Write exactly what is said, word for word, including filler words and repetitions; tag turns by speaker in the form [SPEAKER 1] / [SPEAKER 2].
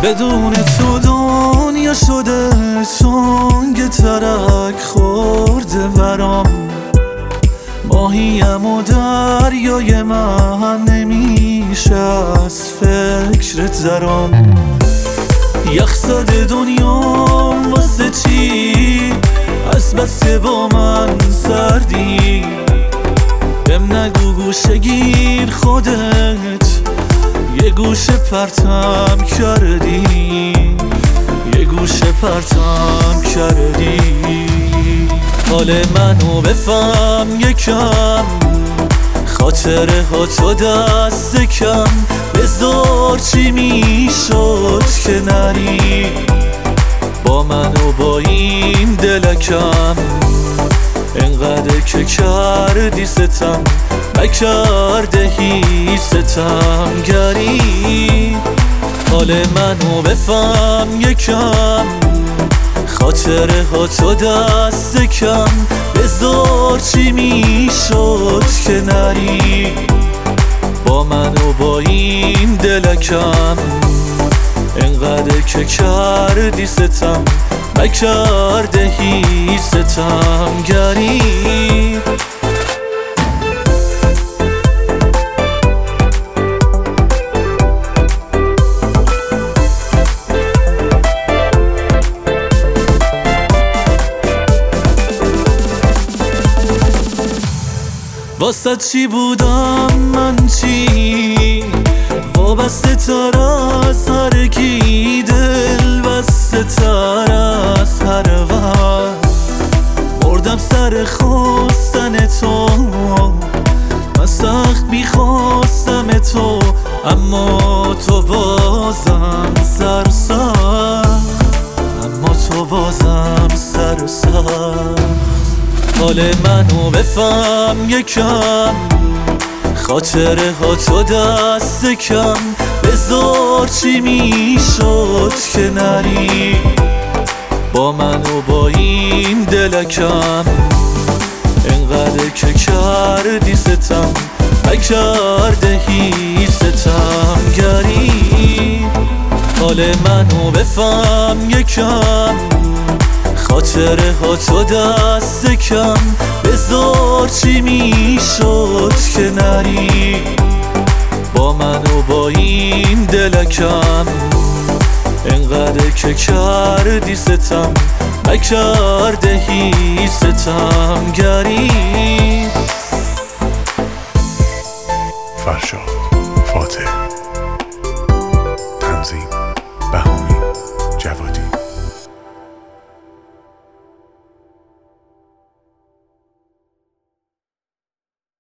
[SPEAKER 1] بدون تو دنیا شده سنگ ترک خورده برام. ماهیم و دریای من نمیشه از فکرت زرام. یخ زده دنیام واسه چی؟ از بس که با من سردی. بهم نگو گوشه گیر خودت یه گوشه پرتم کردی، یه گوشه پرتم کردی. حال منو بفهم یکم، خاطره ها تو دست کم. بذار چی میشد که نری با من و با این دلکم. انقدر که کردی ستم نکرده هیچ ستمگری. حال منو بفهم یکم، خاطره ها تو دست کم. بذار چی میشد که نری با من و با این دلکم. انقدر که کردی ستم نکرده هیچ ستمگری. واسه چی بودم من چی؟ وابسته تر از هر کی، دل بسته تر از هر وقت. مردم سر خواستن تو، من سخت میخواستم تو، اما تو بازم سر سخت، اما تو بازم سر سخت. حال منو بفهم یکم، خاطره ها تو دست کم. بذار چی میشد که نری با من و با این دلکم. انقدر که کردی ستم نکرده هیچ ستمگری. حال منو بفهم یکم، خاطره ها تو دست کم. بذار چی میشد که نری با من و با این دلکم. انقدر که کردی ستم نکرده هیچ ستمگری.
[SPEAKER 2] فرشاد فاتح، تنظیم بهامی.